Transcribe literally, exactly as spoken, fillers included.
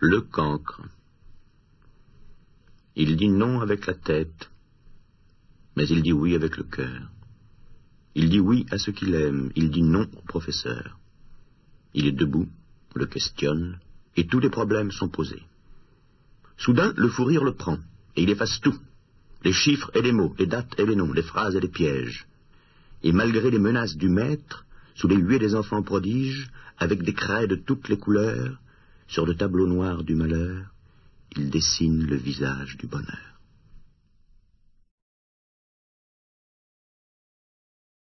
Le cancre. Il dit non avec la tête, mais il dit oui avec le cœur. Il dit oui à ce qu'il aime, il dit non au professeur. Il est debout, on le questionne, et tous les problèmes sont posés. Soudain, le fou rire le prend, et il efface tout, les chiffres et les mots, les dates et les noms, les phrases et les pièges. Et malgré les menaces du maître, sous les huées des enfants prodiges, avec des craies de toutes les couleurs, sur le tableau noir du malheur, il dessine le visage du bonheur.